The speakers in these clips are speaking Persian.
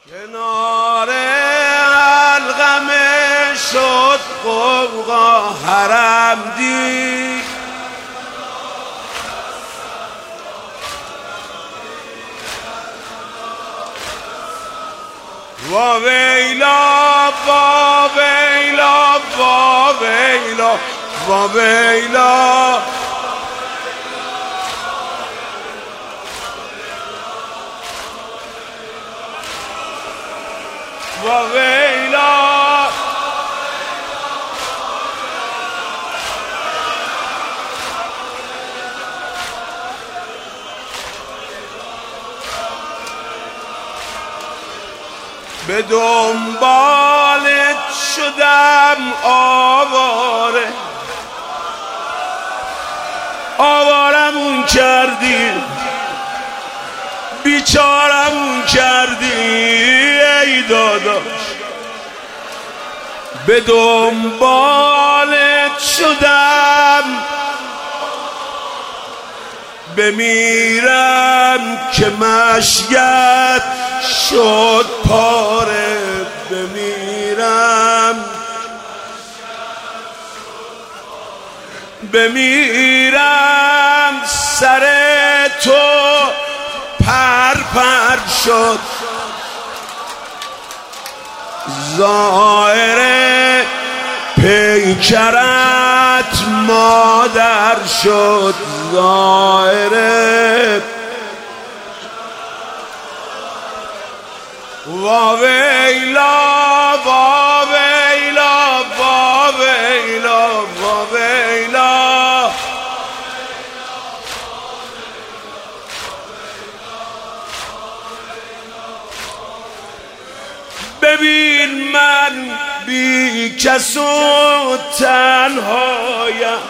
کنار القمه شد غوغا حرم دی وا ویلا وا ویلا وا ویلا وا ویلا وا ویلا به دنبالت شدم آواره آوارمون کردی بیچارمون کردی ای داداش به دنبالت شدم بمیرم که مشیت شد پاره بمیرم سر تو پر پر شد ظاهر پیکرت مادر شد ظاهر وا ویلا وا ویلا وا ویلا وا ویلا ببین من بی کس و تنهایم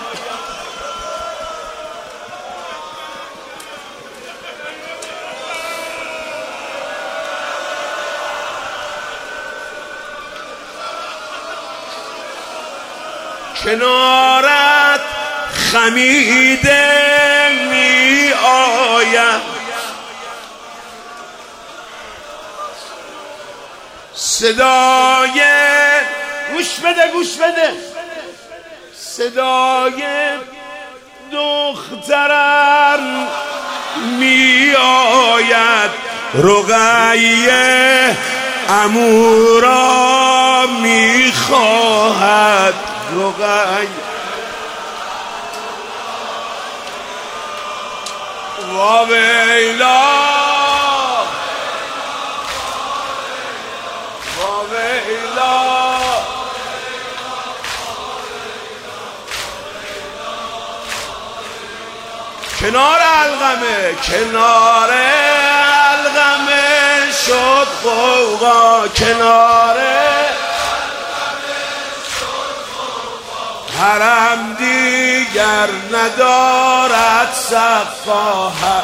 کنارت خمیده می آیم صدای گوش بده صدای دخترم می آید رقیه عمو را می خواهد رقیه وا ویلا وا ویلا کنار القمه شد غوغا کنار حرم دیگر ندارد سقفا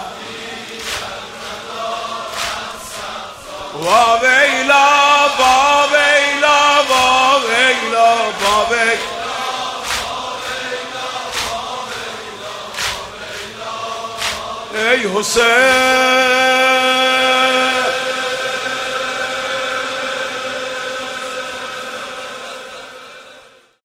وا ویلا وا ویلا وا ویلا وا ویلا ای حسین